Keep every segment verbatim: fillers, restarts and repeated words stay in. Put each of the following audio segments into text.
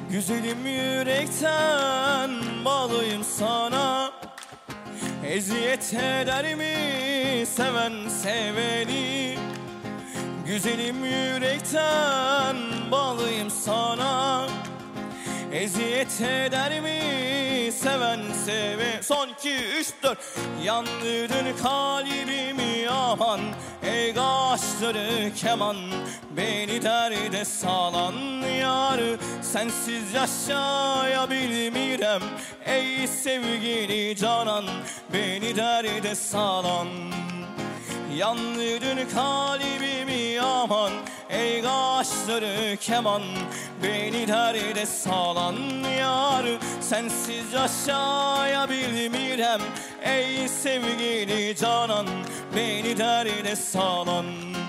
Güzelim yürekten bağlıyım sana. Eziyet eder mi seven seveni? Güzelim yürekten bağlıyım sana. Eziyet eder mi seven seve? Son iki üç dört. Yandırdın kalbimi aman, ey kaşları keman. Beni derde salan yar, sensiz yaşayabilmirem. Ey sevgili canan, beni derde salan. Yandırdın kalbimi aman, ey kaşları keman. Beni derde salan yar, sensiz yaşayabilmirem. Ey sevgili canan, beni derde salan.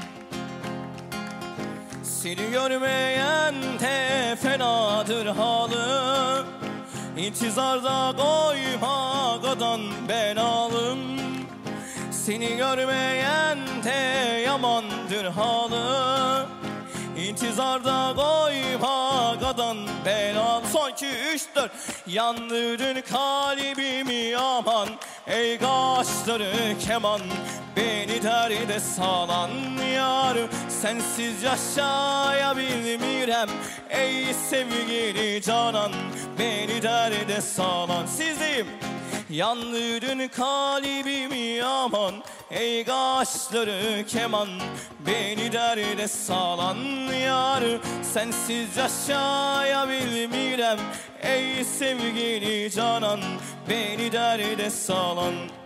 Seni görmeyen de fenadır halı. İntizarda koymadan ben alım. Seni görmeyen de yamandır halı. İntizarda koymadan ben al. Son iki üç dört. Yandırdın kalbimi aman, ey kaşları keman. Beni derde salan yar, sensiz yaşayabilmirem. Ey sevgili canan, beni derde salan. Sizdeyim. Yandırdın kalbimi aman, ey kaşları keman. Beni derde salan yar, sensiz yaşayabilmirem. Ey sevgili canan, beni derde salan.